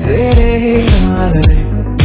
तेरे ही नाल वे।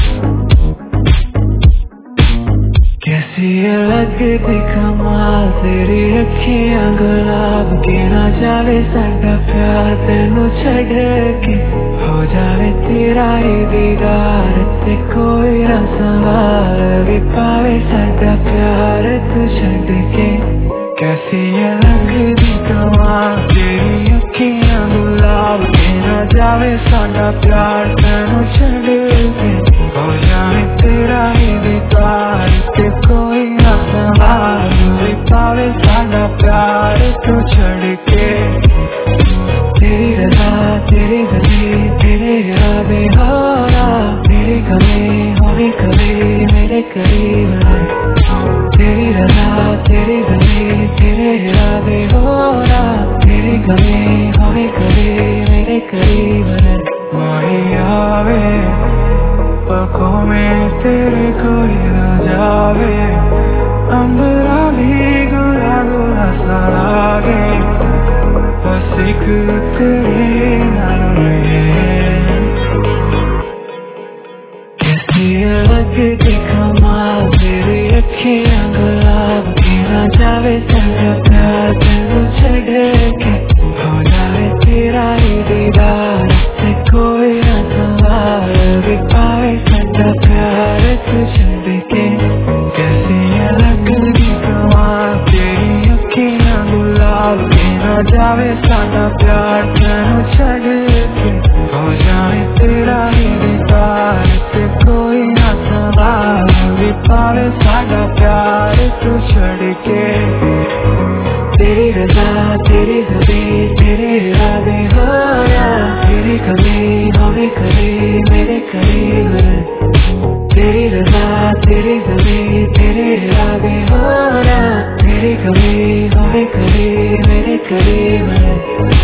कैसी अलग दी कमाल तेरी अखियां गुलाब के, ना जावे साडा प्यार तेनू छड़ के, हो जावे तेरा ही दीदार ते कोई ना सवाल भी पावे साडा प्यार तू छड़ के। कैसी अलग दी कमाल तेरी अखियां गुलाब के, ना जावे साडा प्यार तेनू छड़ के, हो जावे तेरा ही दीदार ते कोई ना सवाल भी पावे साडा प्यार तू छड़ के। तेरी रजा तेरी गली तेरे इरादे होना, मेरी कमी होनी कभी मेरे करीब है। तेरी रजा तेरी गली तेरे इरादे होना, मेरी कमी होनी कभी मेरे करीब है। वही आवे पलकों में तेरे कोई न जावे, अंबरा भी गुला गुला सा लागे, बस एक तेरे नाल रहे। कैसी अलग दी कमाल तेरी अखियां गुलाब की, ना जावे साडा प्यार तेनू छड़ के, हो जावे तेरा ही दीदार ते कोई ना सवाल भी पावे साडा प्यार तू छड़ के। कैसी अलग दी कमाल तेरी अखियां गुलाब की, ना जावे साडा प्यार तेनू छड़ के, हो जावे तेरा ही दीदार ते कोई ना सवाल भी पावे साडा प्यार तू छड़ के। तेरी रजा तेरी गली तेरे इरादे होना, तेरी कमी होनी कभी मेरे करीब है। तेरी रजा तेरी गली तेरे इरादे होना, तेरी कमी होनी कभी मेरे करीब है।